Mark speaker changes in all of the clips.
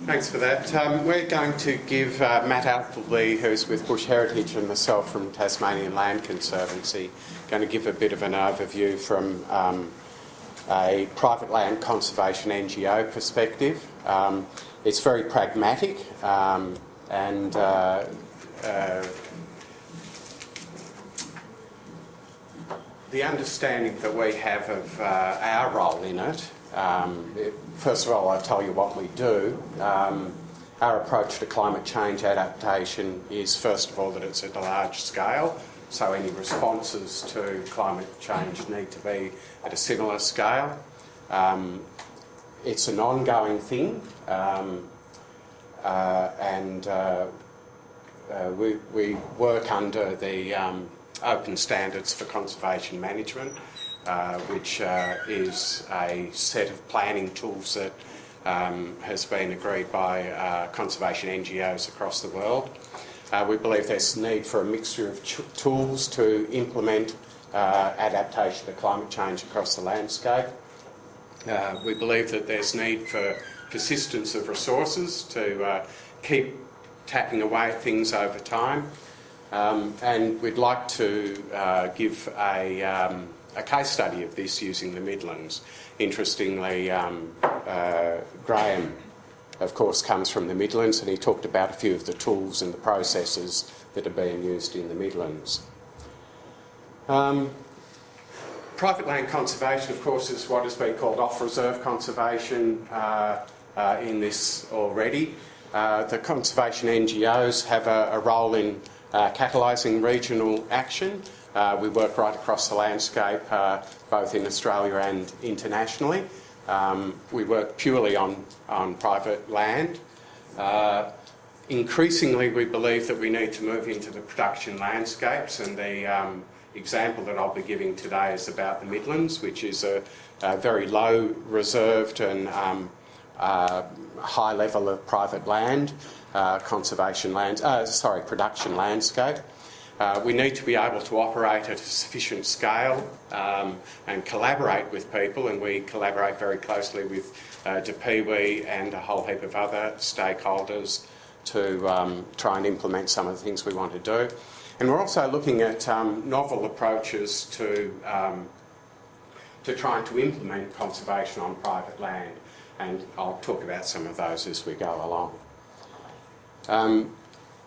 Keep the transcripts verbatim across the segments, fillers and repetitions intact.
Speaker 1: Thanks for that. Um, we're going to give uh, Matt Appleby, who's with Bush Heritage, and myself from Tasmanian Land Conservancy, going to give a bit of an overview from um, a private land conservation N G O perspective. Um, it's very pragmatic um, and uh, uh, the understanding that we have of uh, our role in it. Um, it, first of all, I'll tell you what we do. Um, our approach to climate change adaptation is, first of all, that it's at a large scale, so any responses to climate change need to be at a similar scale. Um, it's an ongoing thing, um, uh, and uh, uh, we, we work under the um, Open Standards for Conservation Management, Uh, which uh, is a set of planning tools that um, has been agreed by uh, conservation N G Os across the world. Uh, we believe there's need for a mixture of ch- tools to implement uh, adaptation to climate change across the landscape. Uh, we believe that there's need for persistence of resources to uh, keep tapping away at things over time. Um, and we'd like to uh, give a um, a case study of this using the Midlands. Interestingly, um, uh, Graham, of course, comes from the Midlands, and he talked about a few of the tools and the processes that are being used in the Midlands. Um, private land conservation, of course, is what has been called off-reserve conservation uh, uh, in this already. Uh, the conservation N G Os have a, a role in uh, catalysing regional action. Uh, we work right across the landscape, uh, both in Australia and internationally. Um, we work purely on, on private land. Uh, increasingly, we believe that we need to move into the production landscapes, and the um, example that I'll be giving today is about the Midlands, which is a, a very low reserved and um, uh, high level of private land, uh, conservation land, uh, sorry, production landscape. Uh, we need to be able to operate at a sufficient scale um, and collaborate with people, and we collaborate very closely with uh, D P W I and a whole heap of other stakeholders to um, try and implement some of the things we want to do. And we're also looking at um, novel approaches to, um, to trying to implement conservation on private land, and I'll talk about some of those as we go along. Um,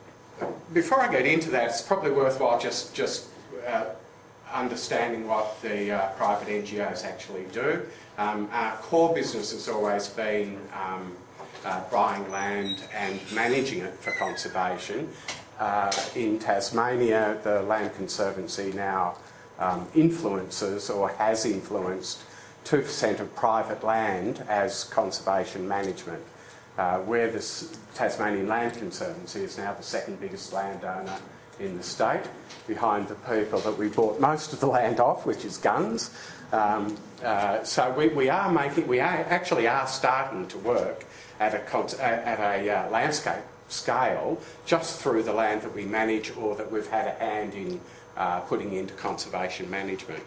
Speaker 1: Before I get into that, it's probably worthwhile just, just uh, understanding what the uh, private N G Os actually do. Um, our core business has always been um, uh, buying land and managing it for conservation. Uh, in Tasmania, the Land Conservancy now um, influences or has influenced two percent of private land as conservation management. Uh, where the Tasmanian Land Conservancy is now the second biggest landowner in the state, behind the people that we bought most of the land off, which is Gunns. Um, uh, so we, we are making, we are, actually are starting to work at a, at a uh, landscape scale just through the land that we manage or that we've had a hand in uh, putting into conservation management.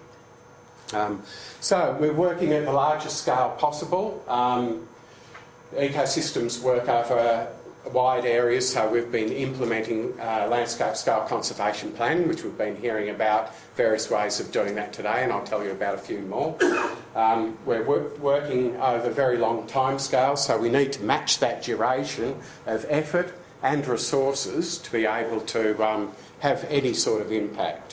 Speaker 1: Um, so we're working at the largest scale possible. Um, Ecosystems work over wide areas, so we've been implementing uh, landscape scale conservation planning, which we've been hearing about various ways of doing that today, and I'll tell you about a few more. Um, we're wor- working over very long time scales, so we need to match that duration of effort and resources to be able to um, have any sort of impact.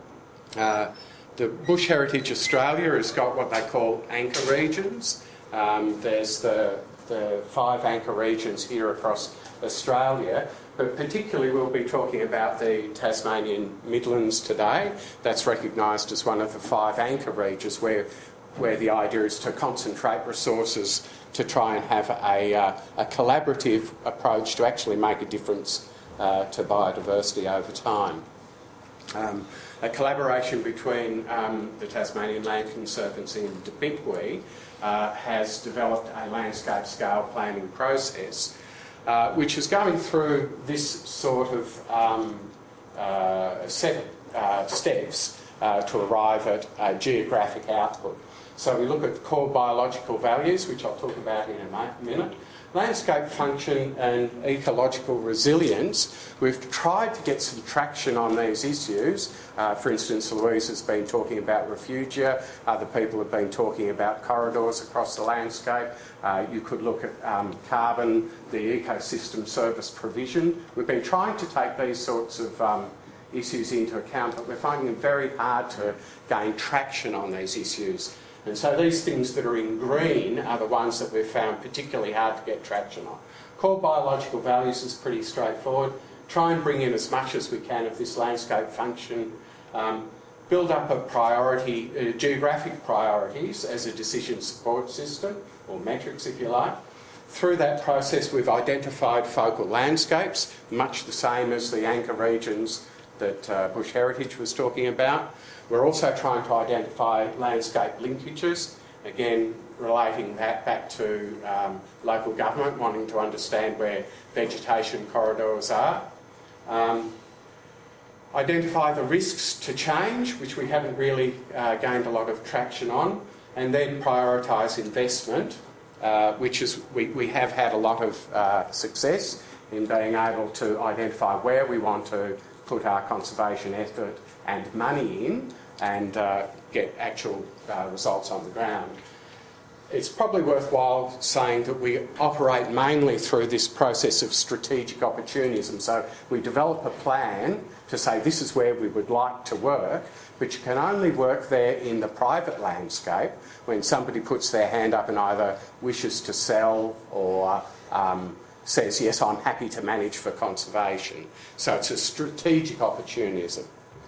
Speaker 1: Uh, the Bush Heritage Australia has got what they call anchor regions. Um, there's the the five anchor regions here across Australia, but particularly we'll be talking about the Tasmanian Midlands today. That's recognised as one of the five anchor regions where, where the idea is to concentrate resources to try and have a, uh, a collaborative approach to actually make a difference uh, to biodiversity over time. Um, a collaboration between um, the Tasmanian Land Conservancy and D P W I uh, has developed a landscape scale planning process uh, which is going through this sort of um, uh, set of uh, steps uh, to arrive at a geographic output. So we look at core biological values, which I'll talk about in a minute. Landscape function and ecological resilience. We've tried to get some traction on these issues. Uh, for instance, Louise has been talking about refugia. Other people have been talking about corridors across the landscape. Uh, you could look at um, carbon, the ecosystem service provision. We've been trying to take these sorts of um, issues into account, but we're finding it very hard to gain traction on these issues. And so these things that are in green are the ones that we've found particularly hard to get traction on. Core biological values is pretty straightforward. Try and bring in as much as we can of this landscape function. Um, build up a priority, uh, geographic priorities as a decision support system, or metrics if you like. Through that process we've identified focal landscapes, much the same as the anchor regions that uh, Bush Heritage was talking about. We're also trying to identify landscape linkages, again relating that back to um, local government wanting to understand where vegetation corridors are. Um, identify the risks to change, which we haven't really uh, gained a lot of traction on, and then prioritise investment, uh, which is we, we have had a lot of uh, success in being able to identify where we want to put our conservation effort and money in and uh, get actual uh, results on the ground. It's probably worthwhile saying that we operate mainly through this process of strategic opportunism. So we develop a plan to say this is where we would like to work, but you can only work there in the private landscape when somebody puts their hand up and either wishes to sell or um, says, yes, I'm happy to manage for conservation. So it's a strategic opportunism.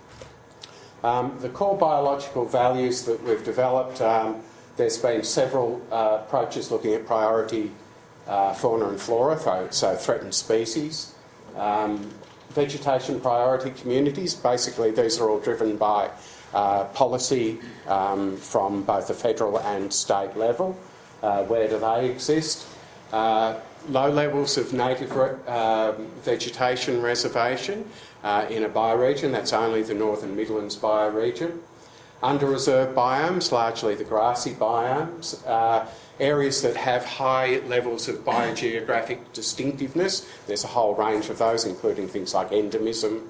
Speaker 1: Um, the core biological values that we've developed, um, there's been several uh, approaches looking at priority uh, fauna and flora, so threatened species. Um, vegetation priority communities, basically these are all driven by uh, policy um, from both the federal and state level. Uh, where do they exist? Uh, low levels of native uh, vegetation reservation uh, in a bioregion, that's only the Northern Midlands bioregion. Under-reserved biomes, largely the grassy biomes, uh, areas that have high levels of biogeographic distinctiveness. There's a whole range of those, including things like endemism.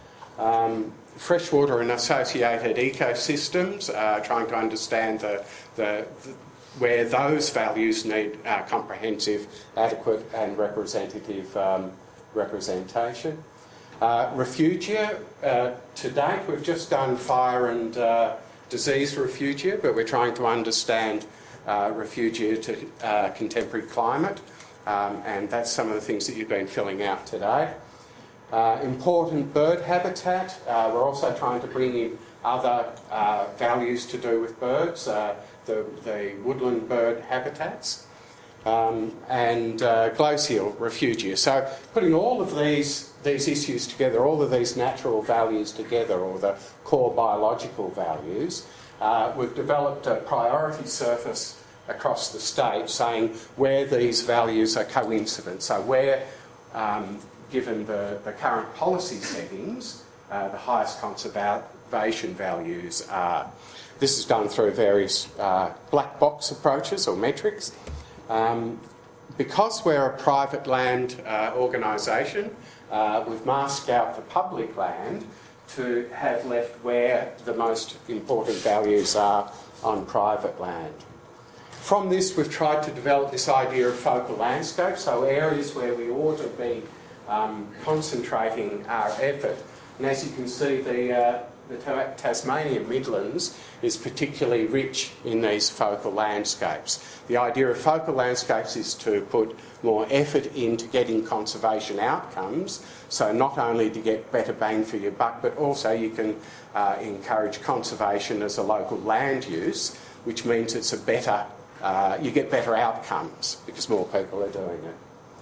Speaker 1: Um, freshwater and associated ecosystems, uh, trying to understand the, the, the where those values need uh, comprehensive, adequate and representative um, representation. Uh, refugia, uh, to date we've just done fire and uh, disease refugia, but we're trying to understand uh, refugia to uh, contemporary climate, um, and that's some of the things that you've been filling out today. Uh, important bird habitat, uh, we're also trying to bring in other uh, values to do with birds, uh, the, the woodland bird habitats, um, and uh, glacial refugia. So putting all of these, these issues together, all of these natural values together, or the core biological values, uh, we've developed a priority surface across the state saying where these values are coincident. So where, um, given the, the current policy settings, uh, the highest conservation values are. This is done through various uh, black box approaches or metrics. Um, because we're a private land uh, organisation, uh, we've masked out the public land to have left where the most important values are on private land. From this, we've tried to develop this idea of focal landscape, so areas where we ought to be um, concentrating our effort. And as you can see, the, uh, the Tasmanian Midlands is particularly rich in these focal landscapes. The idea of focal landscapes is to put more effort into getting conservation outcomes, so not only to get better bang for your buck, but also you can uh, encourage conservation as a local land use, which means it's a better, uh, you get better outcomes because more people are doing it.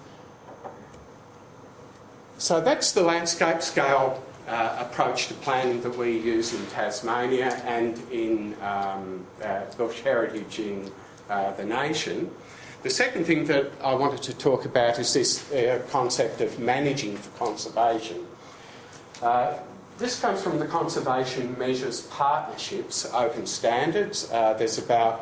Speaker 1: So that's the landscape scale uh, approach to planning that we use in Tasmania and in um, uh, Bush Heritage in uh, the nation. The second thing that I wanted to talk about is this uh, concept of managing for conservation. Uh, this comes from the Conservation Measures Partnerships Open Standards. Uh, there's about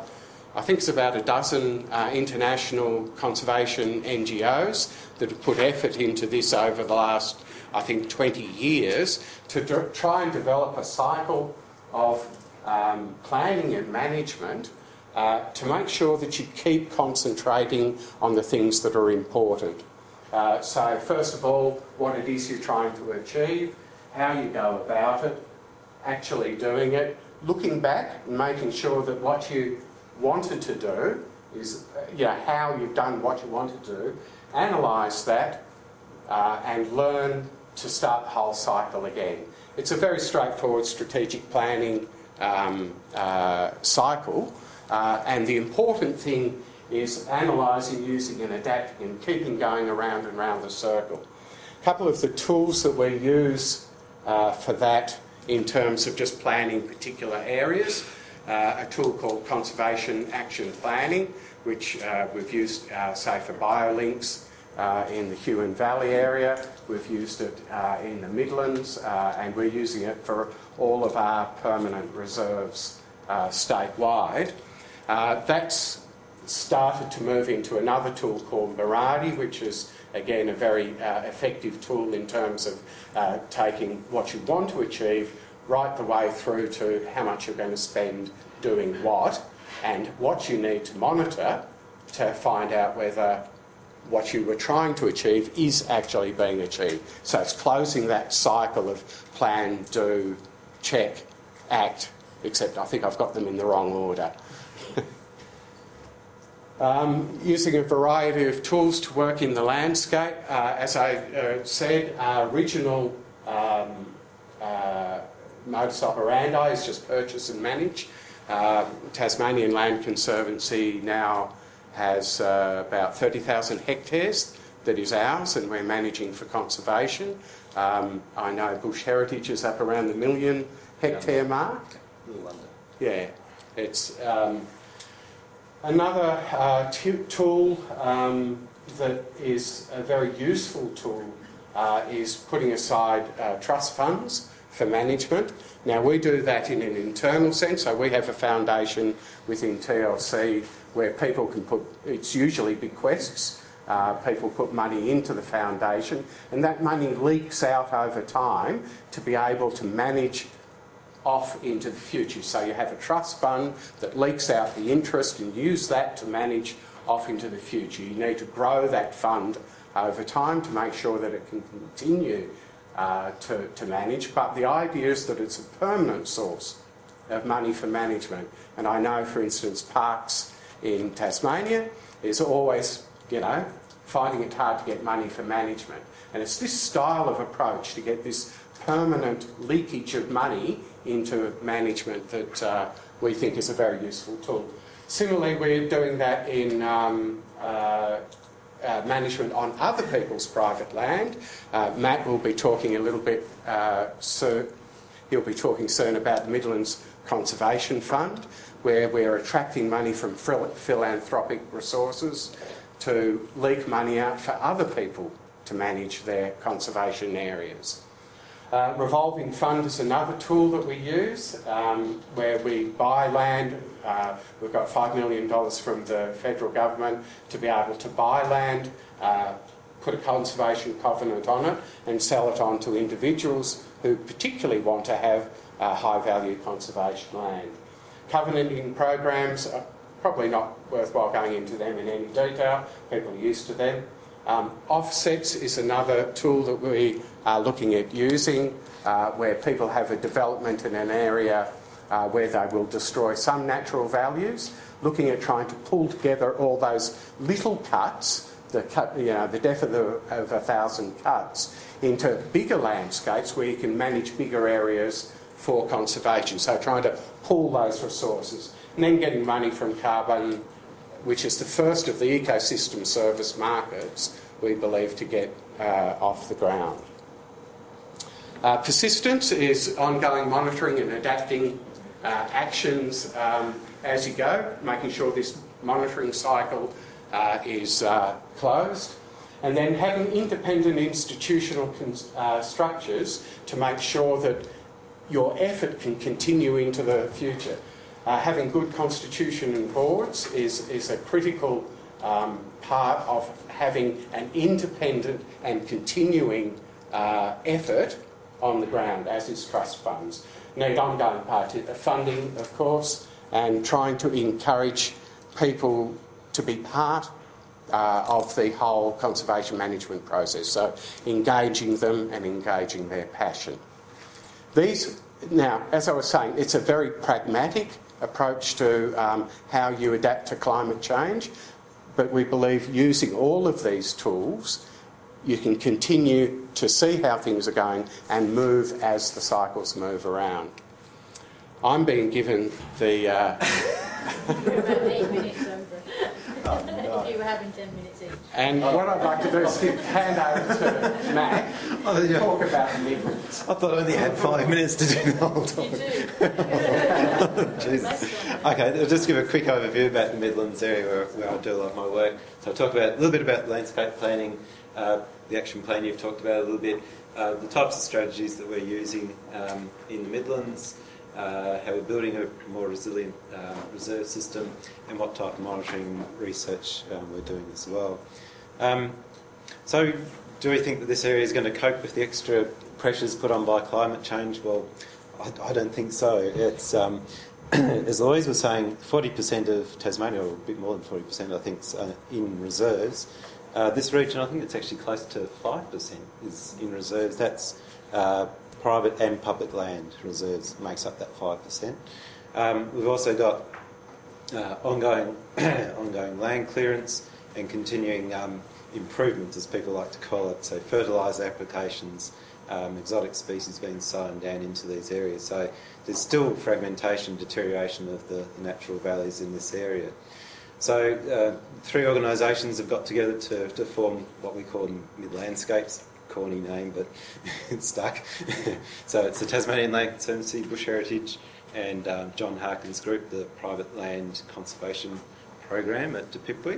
Speaker 1: I think it's about a dozen uh, international conservation N G Os that have put effort into this over the last, I think, twenty years to d- try and develop a cycle of um, planning and management uh, to make sure that you keep concentrating on the things that are important. Uh, so first of all, what it is you're trying to achieve, how you go about it, actually doing it, looking back and making sure that what you wanted to do is, you know, how you've done what you wanted to do, analyse that uh, and learn to start the whole cycle again. It's a very straightforward strategic planning um, uh, cycle, uh, and the important thing is analysing, using and adapting and keeping going around and around the circle. A couple of the tools that we use uh, for that in terms of just planning particular areas, uh, a tool called Conservation Action Planning, which uh, we've used, uh, say, for biolinks uh, in the Huon Valley area. We've used it uh, in the Midlands, uh, and we're using it for all of our permanent reserves uh, statewide. Uh, that's started to move into another tool called Mirardi, which is, again, a very uh, effective tool in terms of uh, taking what you want to achieve right the way through to how much you're going to spend doing what, and what you need to monitor to find out whether what you were trying to achieve is actually being achieved. So it's closing that cycle of plan, do, check, act, except I think I've got them in the wrong order. Um, using a variety of tools to work in the landscape. Uh, as I uh, said, our original um, uh, modus operandi is just purchase and manage. Uh, Tasmanian Land Conservancy now has uh, about thirty thousand hectares that is ours, and we're managing for conservation. Um, I know Bush Heritage is up around the million hectare mark. Yeah, it's... Um, Another uh, t- tool um, that is a very useful tool uh, is putting aside uh, trust funds for management. Now, we do that in an internal sense, so we have a foundation within T L C where people can put, it's usually bequests, uh, people put money into the foundation, and that money leaks out over time to be able to manage off into the future. So you have a trust fund that leaks out the interest and use that to manage off into the future. You need to grow that fund over time to make sure that it can continue uh, to, to manage. But the idea is that it's a permanent source of money for management. And I know, for instance, Parks in Tasmania is always, you know, finding it hard to get money for management. And it's this style of approach to get this permanent leakage of money into management that uh, we think is a very useful tool. Similarly, we're doing that in um, uh, uh, management on other people's private land. Uh, Matt will be talking a little bit uh, soon. He'll be talking soon about the Midlands Conservation Fund, where we're attracting money from philanthropic resources to leak money out for other people to manage their conservation areas. Uh, revolving fund is another tool that we use um, where we buy land. Uh, we've got five million dollars from the federal government to be able to buy land, uh, put a conservation covenant on it and sell it on to individuals who particularly want to have uh, high value conservation land. Covenanting programs are probably not worthwhile going into them in any detail. People are used to them. Um, offsets is another tool that we are looking at using uh, where people have a development in an area uh, where they will destroy some natural values, looking at trying to pull together all those little cuts, the, cut, you know, the death of, the, of a thousand cuts, into bigger landscapes where you can manage bigger areas for conservation. So trying to pull those resources and then getting money from carbon, which is the first of the ecosystem service markets, we believe, to get uh, off the ground. Uh, persistence is ongoing monitoring and adapting uh, actions um, as you go, making sure this monitoring cycle uh, is uh, closed, and then having independent institutional cons- uh, structures to make sure that your effort can continue into the future. Uh, having good constitution and boards is, is a critical um, part of having an independent and continuing uh, effort on the ground, as is trust funds. Need ongoing parti- funding, of course, and trying to encourage people to be part uh, of the whole conservation management process, so engaging them and engaging their passion. These, now, as I was saying, it's a very pragmatic approach to um, how you adapt to climate change, but we believe using all of these tools, you can continue to see how things are going and move as the cycles move around. I'm being given the... Uh,
Speaker 2: You're about eight minutes over. Oh, no. You were having ten minutes each.
Speaker 1: And what I'd like to do is give, hand over to Matt
Speaker 3: oh, yeah.
Speaker 1: talk about the Midlands.
Speaker 3: I thought I only had five minutes to do the whole talk.
Speaker 2: You do.
Speaker 3: Jesus. Okay, I'll just give a quick overview about the Midlands area where, where I do a lot of my work. So I'll talk about a little bit about landscape planning, uh, the action plan you've talked about a little bit, uh, the types of strategies that we're using um, in the Midlands, uh, how we're building a more resilient uh, reserve system, and what type of monitoring research um, we're doing as well. Um, so, do we think that this area is going to cope with the extra pressures put on by climate change? Well, I, I don't think so. It's um, as Louise was saying, forty percent of Tasmania, or a bit more than forty percent, I think, is uh, in reserves. Uh, this region, I think it's actually close to five percent is in reserves. That's uh, private and public land reserves makes up that five percent. Um, we've also got uh, ongoing ongoing land clearance and continuing um, improvements, as people like to call it, so fertiliser applications, um, exotic species being sown down into these areas. So there's still fragmentation, deterioration of the, the natural valleys in this area. So uh, three organisations have got together to, to form what we call Mid Landscapes. Corny name, but it's stuck. So it's the Tasmanian Land Conservancy, Bush Heritage, and um, John Harkin's group, the Private Land Conservation Program at Te Pipui.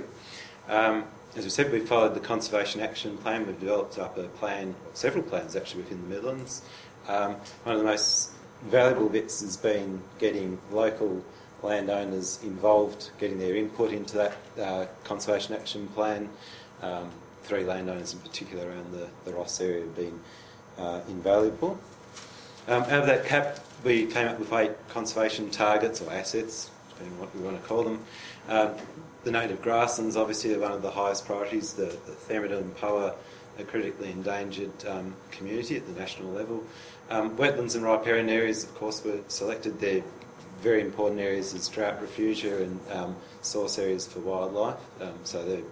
Speaker 3: Um, as we said, we've followed the Conservation Action Plan. We've developed up a plan, several plans actually within the Midlands. Um, one of the most valuable bits has been getting local landowners involved, getting their input into that uh, Conservation Action Plan. Um, three landowners in particular around the, the Ross area have been uh, invaluable. Um, out of that cap, we came up with eight conservation targets or assets, depending on what we want to call them. Um, the native grasslands obviously are one of the highest priorities. The, the Thermidor and Poa, a critically endangered um, community at the national level. Um, wetlands and riparian areas, of course, were selected. They're very important areas as drought refugia and um, source areas for wildlife. Um, so they're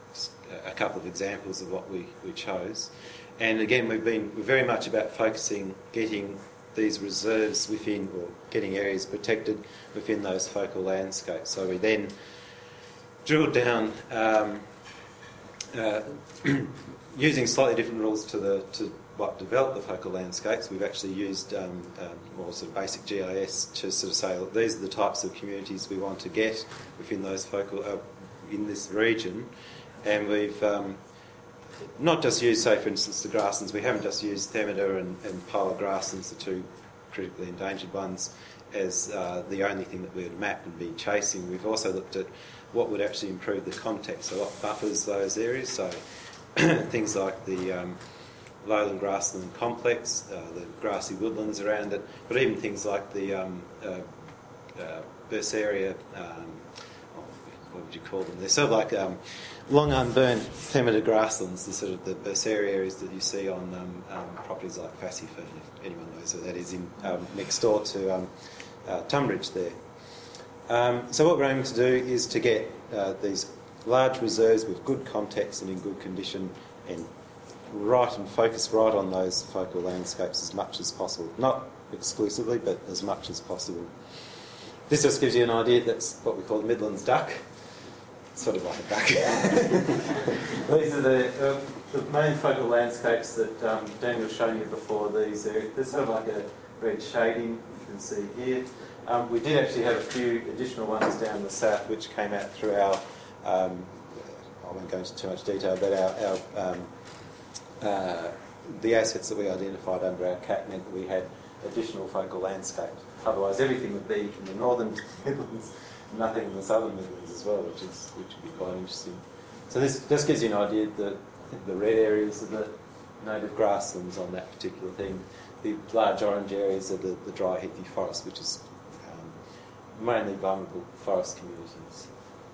Speaker 3: a couple of examples of what we, we chose. And again, we've been we're very much about focusing, getting these reserves within, or getting areas protected within those focal landscapes. So we then drilled down um, uh, using slightly different rules to the to what developed the focal landscapes. We've actually used um, um, more sort of basic G I S to sort of say, look, these are the types of communities we want to get within those focal uh, in this region. And we've um, not just used, say, for instance, the grasslands. We haven't just used Thermidor and, and Poa grasslands, the two critically endangered ones, as uh, the only thing that we would map and be chasing. We've also looked at what would actually improve the context, so what buffers those areas. So things like the um, lowland grassland complex, uh, the grassy woodlands around it, but even things like the um, uh, uh, Bersaria, um, what would you call them? They're sort of like um, long unburnt Thermidor grasslands, the sort of the Bersaria areas that you see on um, um, properties like Fassifern, if anyone knows where that is, in um, next door to um, uh, Tunbridge there. Um, so what we're aiming to do is to get uh, these large reserves with good context and in good condition, and right and focus right on those focal landscapes as much as possible. Not exclusively, but as much as possible. This just gives you an idea. That's what we call the Midlands duck. Sort of like a duck. These are the, uh, the main focal landscapes that um, Daniel was showing you before. These are, there's sort of like a red shading you can see here. Um, we did actually have a few additional ones down the south which came out through our, um, I won't go into too much detail, but our, our um, uh, the assets that we identified under our C A T meant that we had additional focal landscapes. otherwise everything would be in the northern Midlands, nothing in the southern Midlands as well, which is which would be quite interesting. So this just gives you an idea that I think the red areas are the native grasslands on that particular thing. The large orange areas are the, the dry heathy forest, which is um, mainly vulnerable forest communities.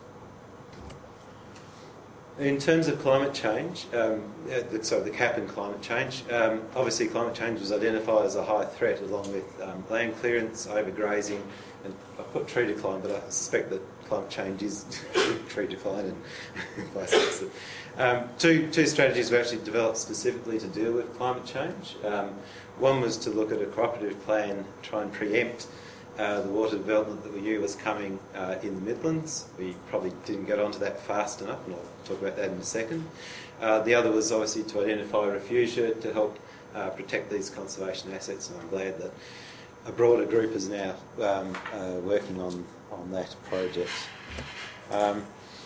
Speaker 3: In terms of climate change, um, uh, sorry, the cap in climate change, um, obviously climate change was identified as a high threat along with um, land clearance, overgrazing, and I put tree decline, but I suspect that climate change is tree decline and vice versa. Um, two, two strategies were actually developed specifically to deal with climate change. Um, one was to look at a cooperative plan, try and preempt Uh, the water development that we knew was coming uh, in the Midlands. We probably didn't get onto that fast enough, and I'll talk about that in a second. Uh, the other was obviously to identify refugia to help uh, protect these conservation assets, and I'm glad that a broader group is now um, uh, working on, on that project. Um,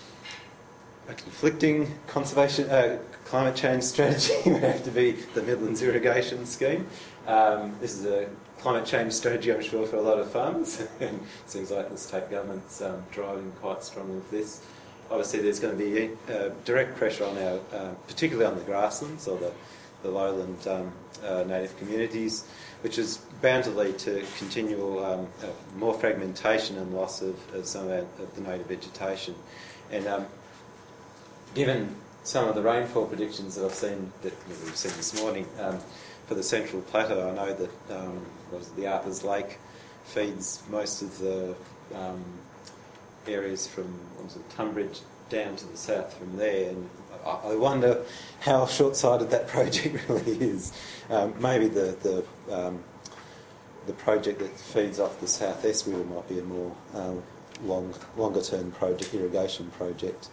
Speaker 3: a conflicting conservation, uh, climate change strategy would have to be the Midlands Irrigation Scheme. Um, this is a climate change strategy, I'm sure, for a lot of farmers, and it seems like the state government's um, driving quite strongly with this. Obviously, there's going to be uh, direct pressure on our, uh, particularly on the grasslands or the, the lowland um, uh, native communities, which is bound to lead to continual um, uh, more fragmentation and loss of, of some of, our, of the native vegetation. And um, given some of the rainfall predictions that I've seen, that we've seen this morning, um, for the Central Plateau, I know that um, what is it, the Arthurs Lake feeds most of the um, areas from what was it, Tunbridge down to the south from there, and I, I wonder how short-sighted that project really is. Um, maybe the the, um, the project that feeds off the south-east river might be a more um, long, longer-term project, irrigation project.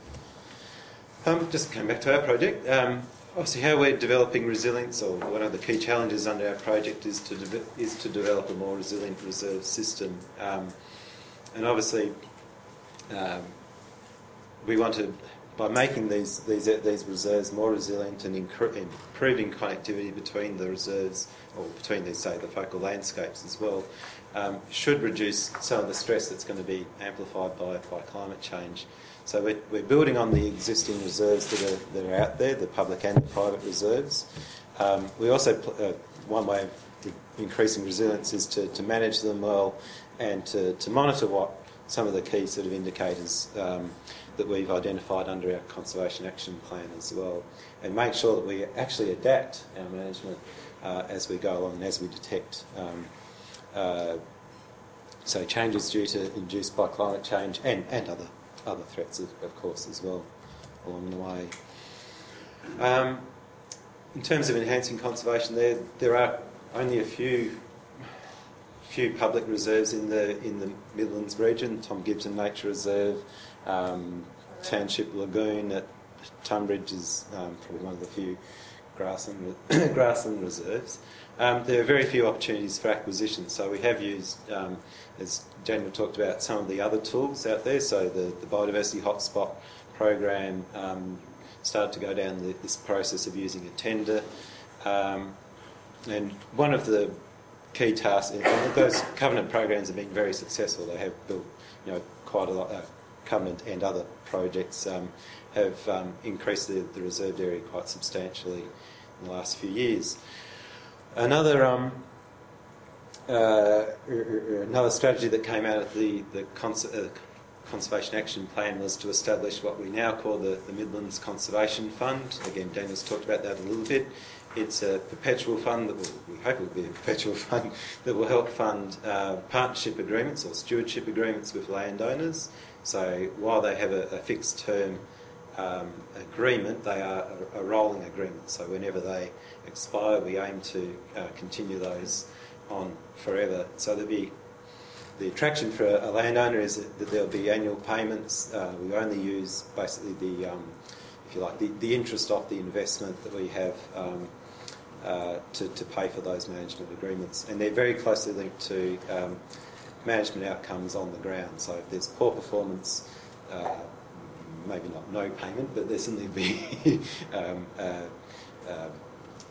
Speaker 3: Um, just coming back to our project. Um, Obviously, how we're developing resilience, or one of the key challenges under our project, is to de- is to develop a more resilient reserve system. Um, and obviously, um, we want to, by making these these these reserves more resilient and incre- improving connectivity between the reserves, or between these, say, the focal landscapes as well, um, should reduce some of the stress that's going to be amplified by by climate change. So we're, we're building on the existing reserves that are, that are out there, the public and the private reserves. Um, we also, uh, one way of increasing resilience is to, to manage them well and to, to monitor what some of the key sort of indicators um, that we've identified under our Conservation Action Plan as well, and make sure that we actually adapt our management uh, as we go along and as we detect um, uh, so changes due to induced by climate change and, and other other threats, of, of course, as well, along the way. Um, in terms of enhancing conservation, there there are only a few few public reserves in the in the Midlands region. Tom Gibson Nature Reserve, um, Township Lagoon at Tunbridge is um, probably one of the few grassland grassland reserves. Um, there are very few opportunities for acquisition, so we have used, um, as Daniel talked about, some of the other tools out there. So the, the Biodiversity Hotspot program um, started to go down the, this process of using a tender. Um, and one of the key tasks, and those covenant programs have been very successful. They have built, you know, quite a lot. Uh, covenant and other projects um, have um, increased the, the reserved area quite substantially in the last few years. Another um, uh, another strategy that came out of the the cons- uh, Conservation Action Plan was to establish what we now call the, the Midlands Conservation Fund. Again, Daniel's talked about that a little bit. It's a perpetual fund that will, we hope it will be a perpetual fund that will help fund uh, partnership agreements or stewardship agreements with landowners. So while they have a, a fixed term um, agreement, they are a, a rolling agreement. So whenever they expire, we aim to uh, continue those on forever. So there'll be the attraction for a, a landowner is that, that there'll be annual payments. Uh, we only use basically the, um, if you like, the, the interest off the investment that we have um, uh, to, to pay for those management agreements, and they're very closely linked to um, management outcomes on the ground. So if there's poor performance, uh, maybe not no payment, but there's certainly be um, uh, uh,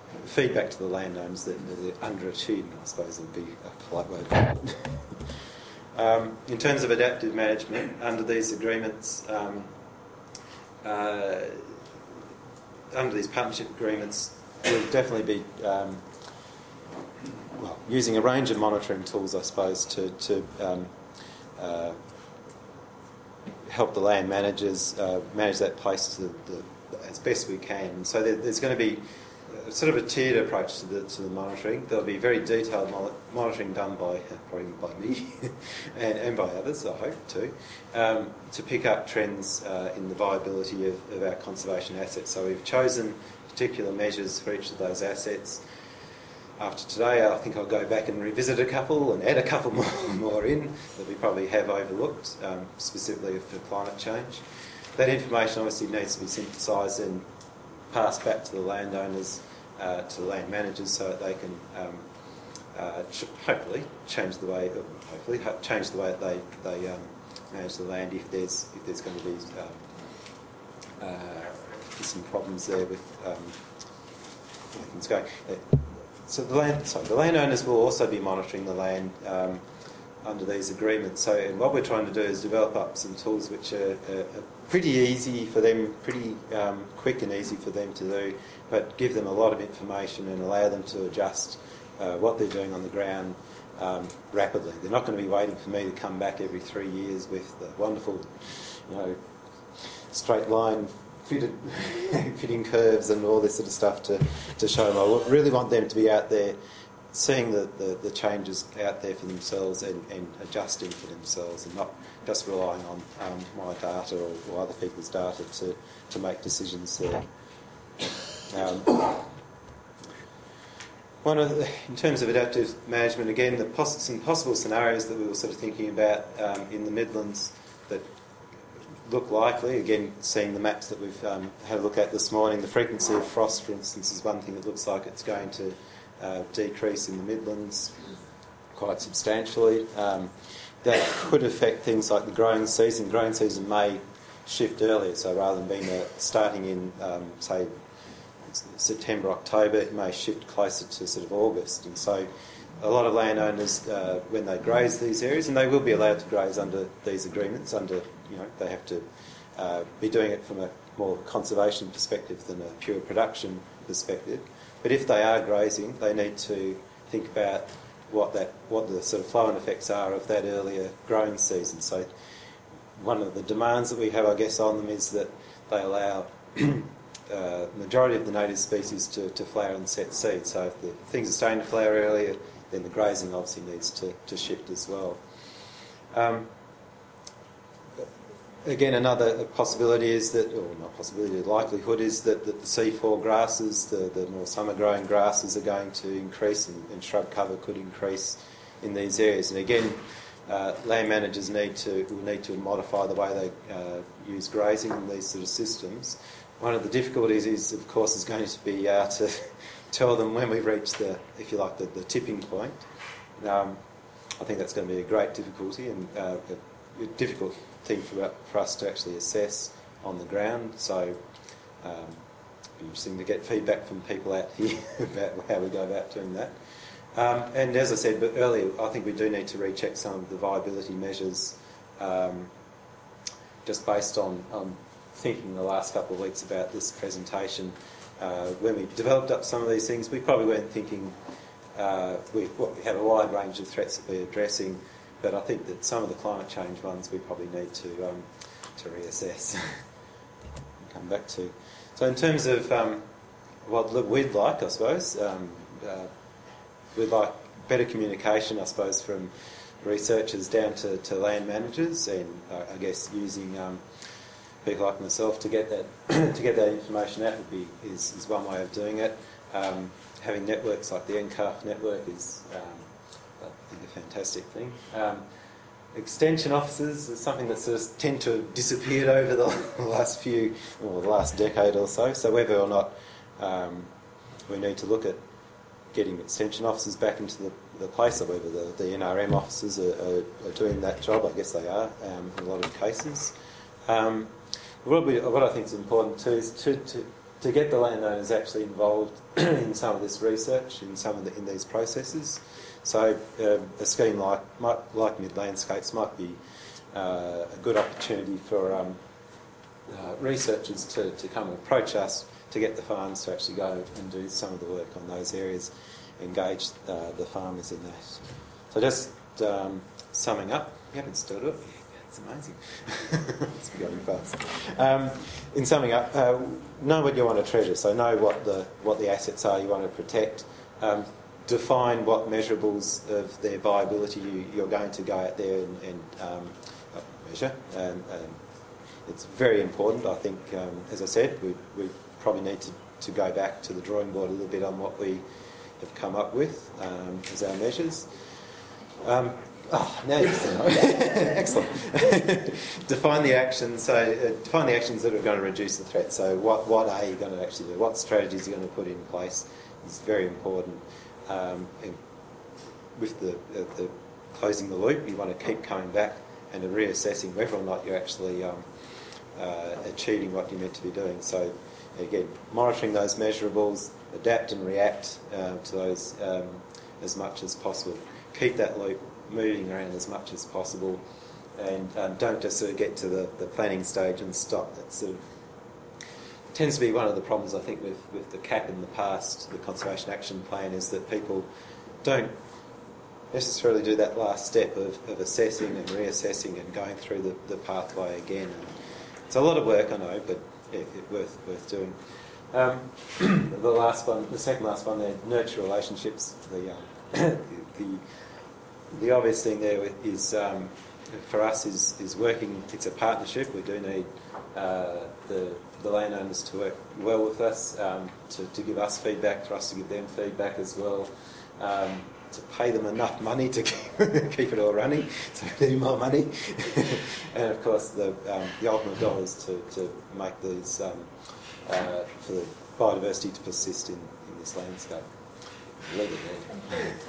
Speaker 3: feedback to the landowners that they're underachieving, I suppose would be a polite way of putting it. um, in terms of adaptive management, under these agreements, um, uh, under these partnership agreements, we'll definitely be um, well, using a range of monitoring tools, I suppose, to, to um, uh, help the land managers uh, manage that place to the, the, as best we can. So there, there's going to be a, sort of a tiered approach to the, to the monitoring. There'll be very detailed mo- monitoring done by probably by me and, and by others, I hope too, um, to pick up trends uh, in the viability of, of our conservation assets. So we've chosen particular measures for each of those assets. After today, I think I'll go back and revisit a couple and add a couple more, more in that we probably have overlooked, um, specifically for climate change. That information obviously needs to be synthesised and passed back to the landowners, uh, to the land managers, so that they can um, uh, ch- hopefully change the way, hopefully ho- change the way that they they um, manage the land if there's if there's going to be um, uh, some problems there with um, things going. So the land, sorry, the landowners will also be monitoring the land um, under these agreements. So, and what we're trying to do is develop up some tools which are, are, are pretty easy for them, pretty um, quick and easy for them to do, but give them a lot of information and allow them to adjust uh, what they're doing on the ground um, rapidly. They're not going to be waiting for me to come back every three years with the wonderful, you know, straight line fitted, fitting curves and all this sort of stuff to, to show them. I really want them to be out there seeing the, the, the changes out there for themselves and, and adjusting for themselves and not just relying on um, my data or, or other people's data to, to make decisions there. Um, one of the, in terms of adaptive management, again, the poss- some possible scenarios that we were sort of thinking about um, in the Midlands that look likely, again, seeing the maps that we've um, had a look at this morning, the frequency of frost, for instance, is one thing that looks like it's going to uh, decrease in the Midlands quite substantially. Um, that could affect things like the growing season. Growing season may shift earlier, so rather than being a, starting in, um, say, September, October, it may shift closer to sort of August. And so a lot of landowners, uh, when they graze these areas, and they will be allowed to graze under these agreements, under, you know, they have to uh, be doing it from a more conservation perspective than a pure production perspective. But if they are grazing, they need to think about what that, what the sort of flow-on effects are of that earlier growing season. So one of the demands that we have, I guess, on them is that they allow uh, majority of the native species to, to flower and set seed. So if the things are starting to flower earlier, then the grazing obviously needs to, to shift as well. Um, again, another possibility is that, or not possibility, the likelihood is that, that the C four grasses, the, the more summer-growing grasses, are going to increase and, and shrub cover could increase in these areas. And again, uh, land managers need to will need to modify the way they uh, use grazing in these sort of systems. One of the difficulties is, of course, is going to be uh, to tell them when we've reached the, if you like, the, the tipping point. Um, I think that's going to be a great difficulty and uh, a, a difficult thing for, for us to actually assess on the ground. So um, it'll be interesting to get feedback from people out here about how we go about doing that. Um, and as I said but earlier, I think we do need to recheck some of the viability measures um, just based on, on thinking the last couple of weeks about this presentation. Uh, when we developed up some of these things, we probably weren't thinking, uh, we, well, we have a wide range of threats that we're addressing, but I think that some of the climate change ones we probably need to um, to reassess and come back to. So in terms of um, what we'd like, I suppose, um, uh, we'd like better communication, I suppose, from researchers down to, to land managers, and uh, I guess using um, people like myself to get that to get that information out would be is, is one way of doing it. Um, having networks like the N C A F network is, um, I think, a fantastic thing. Um, extension officers is something that sort of tend to have disappeared over the last few, or the last decade or so. So whether or not um, we need to look at getting extension officers back into the, the place, or whether the, the N R M officers are, are, are doing that job, I guess they are um, in a lot of cases. Um, What, we, what I think is important too is to, to to get the landowners actually involved in some of this research, in some of the, in these processes. So uh, a scheme like might, like Mid Landscapes might be uh, a good opportunity for um, uh, researchers to, to come and approach us to get the farms to actually go and do some of the work on those areas, engage uh, the farmers in that. So just um, summing up, you haven't stood up. It's amazing. It's going fast. Um, in summing up, uh, know what you want to treasure. So know what the what the assets are you want to protect. Um, define what measurables of their viability you, you're going to go out there and, and um, measure. And, and it's very important. I think, um, as I said, we, we probably need to, to go back to the drawing board a little bit on what we have come up with um, as our measures. Um, Oh, now you see. Excellent. Define the actions. So uh, define the actions that are going to reduce the threat. So what what are you going to actually do? What strategies are you going to put in place is very important. Um, and with the, uh, the closing the loop, you want to keep coming back and reassessing whether or not you're actually um, uh, achieving what you're meant to be doing. So again, monitoring those measurables, adapt and react uh, to those um, as much as possible. Keep that loop moving around as much as possible, and um, don't just sort of get to the, the planning stage and stop. That sort of tends to be one of the problems, I think, with, with the C A P in the past, the Conservation Action Plan, is that people don't necessarily do that last step of, of assessing and reassessing and going through the, the pathway again. And it's a lot of work, I know, but yeah, it, worth worth doing. Um, the last one, the second last one there, nurture relationships. The um, the The obvious thing there is, um, for us, is, is working. It's a partnership. We do need uh, the, the landowners to work well with us, um, to, to give us feedback, for us to give them feedback as well, um, to pay them enough money to keep, keep it all running, so we need more money. And of course, the, um, the ultimate goal is to, to make these, um, uh, for the biodiversity to persist in, in this landscape. Leave it there.